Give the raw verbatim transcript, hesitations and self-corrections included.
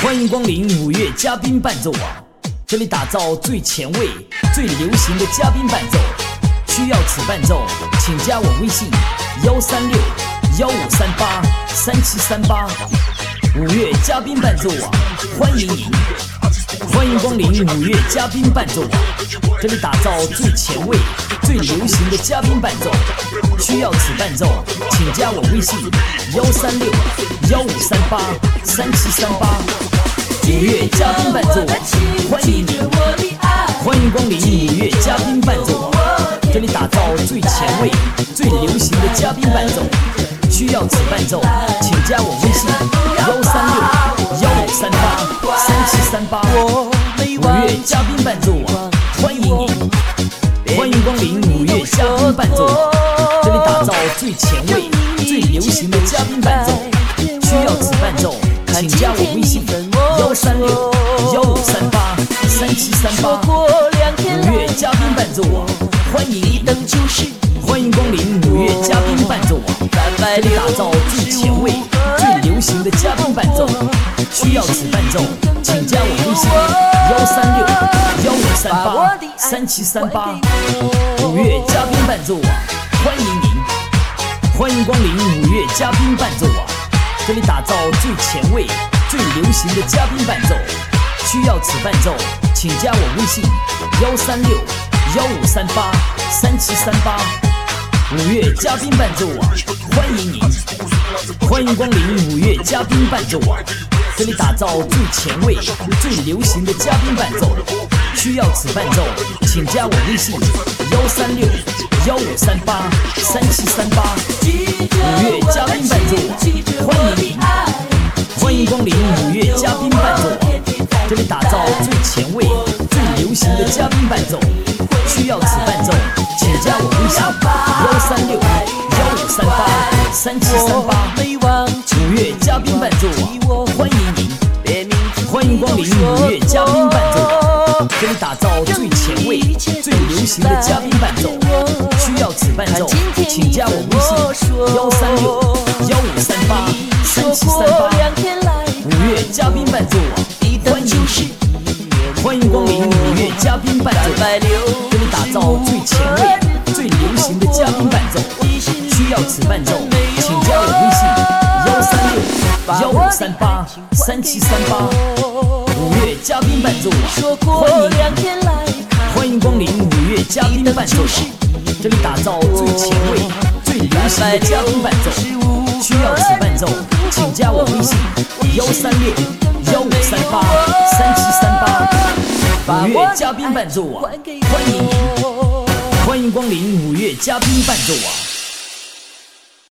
欢迎光临五月嘉宾伴奏网，这里打造最前卫、最流行的嘉宾伴奏。需要此伴奏，请加我微信幺三六幺五三八三七三八。五月嘉宾伴奏网，欢迎您！欢迎光临五月嘉宾伴奏网，这里打造最前卫、最流行的嘉宾伴奏。需要此伴奏，请加我微信幺三六幺五三八三七三八。五月嘉宾伴奏网，欢迎您！欢迎光临五月嘉宾伴奏网，这里打造最前卫、最流行的嘉宾伴奏。需要此伴奏，请加我微信幺三六幺五三八三七三八。五月嘉宾伴奏网，欢迎您！欢迎光临五月嘉宾伴奏网，这里打造最前卫、最流行的嘉宾伴奏。需要此伴奏，请加我微信幺三六幺五三八三七三八。五月嘉宾伴奏网，欢迎您！欢迎光临五月嘉宾伴奏网，这里打造最前卫、最流行的嘉宾伴奏。需要此伴奏，请加我微信幺三六幺五三八三七三八。五月嘉宾伴奏网，欢迎您！欢迎光临五月嘉宾伴奏网，这里打造最前卫、最流行的嘉宾伴奏。需要此伴奏，请加我微信幺三六幺五三八三七三八。五月嘉宾伴奏网，欢迎您！欢迎光临五月嘉宾伴奏网，这里打造最前卫、最流行的嘉宾伴奏。需要此伴奏，请加我微信幺三六幺五三八三七三八。五月嘉宾伴奏网，欢迎您！欢迎光临五月嘉宾伴奏网，这里打造最前卫、最流行的嘉宾伴奏。需要此伴奏，请加我微信幺三六幺五三八三七三八。五月嘉宾伴奏网，欢迎您！欢迎光临五月嘉宾伴奏网，这里打造最前卫、最流行的嘉宾伴奏。需要此伴奏，请加我微信幺三六幺五三八三七三八。五月嘉宾伴奏网，欢迎您！欢迎光临五月嘉宾伴奏网，这里打造最前卫、最流行的嘉宾伴奏。需要此伴奏，请加我微信幺三六幺五三八三七三八。五月嘉宾伴奏网，欢迎您！欢迎光临五月嘉宾伴奏网，这里打造最前卫、最流行的嘉宾伴奏。需要此伴奏，请加我微信幺三六幺五三八三七三八。五月嘉宾伴奏网，欢迎您！欢迎光临五月嘉宾伴奏网。